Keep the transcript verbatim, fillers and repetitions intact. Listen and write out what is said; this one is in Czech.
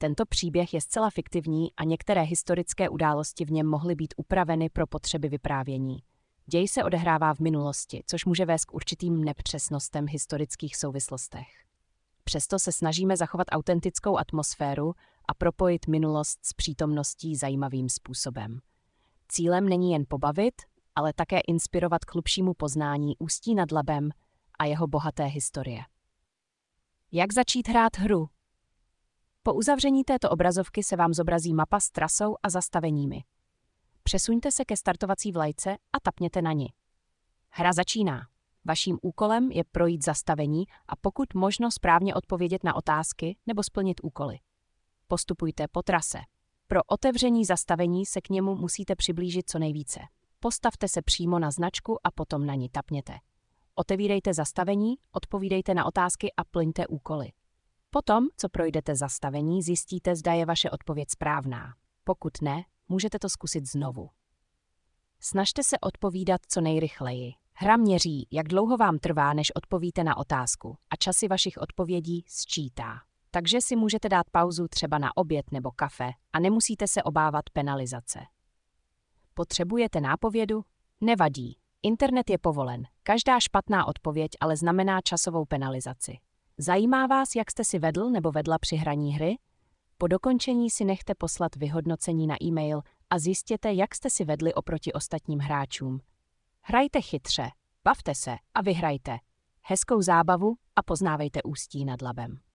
Tento příběh je zcela fiktivní a některé historické události v něm mohly být upraveny pro potřeby vyprávění. Děj se odehrává v minulosti, což může vést k určitým nepřesnostem v historických souvislostech. Přesto se snažíme zachovat autentickou atmosféru a propojit minulost s přítomností zajímavým způsobem. Cílem není jen pobavit, ale také inspirovat k hlubšímu poznání Ústí nad Labem a jeho bohaté historie. Jak začít hrát hru? Po uzavření této obrazovky se vám zobrazí mapa s trasou a zastaveními. Přesuňte se ke startovací vlajce a tapněte na ni. Hra začíná. Vaším úkolem je projít zastavení a pokud možno správně odpovědět na otázky nebo splnit úkoly. Postupujte po trase. Pro otevření zastavení se k němu musíte přiblížit co nejvíce. Postavte se přímo na značku a potom na ní tapněte. Otevírejte zastavení, odpovídejte na otázky a plňte úkoly. Potom, co projdete zastavení, zjistíte, zda je vaše odpověď správná. Pokud ne, můžete to zkusit znovu. Snažte se odpovídat co nejrychleji. Hra měří, jak dlouho vám trvá, než odpovíte na otázku, a časy vašich odpovědí sčítá. Takže si můžete dát pauzu třeba na oběd nebo kafe a nemusíte se obávat penalizace. Potřebujete nápovědu? Nevadí. Internet je povolen. Každá špatná odpověď ale znamená časovou penalizaci. Zajímá vás, jak jste si vedl nebo vedla při hraní hry? Po dokončení si nechte poslat vyhodnocení na e-mail a zjistěte, jak jste si vedli oproti ostatním hráčům. Hrajte chytře, bavte se a vyhrajte. Hezkou zábavu a poznávejte Ústí nad Labem.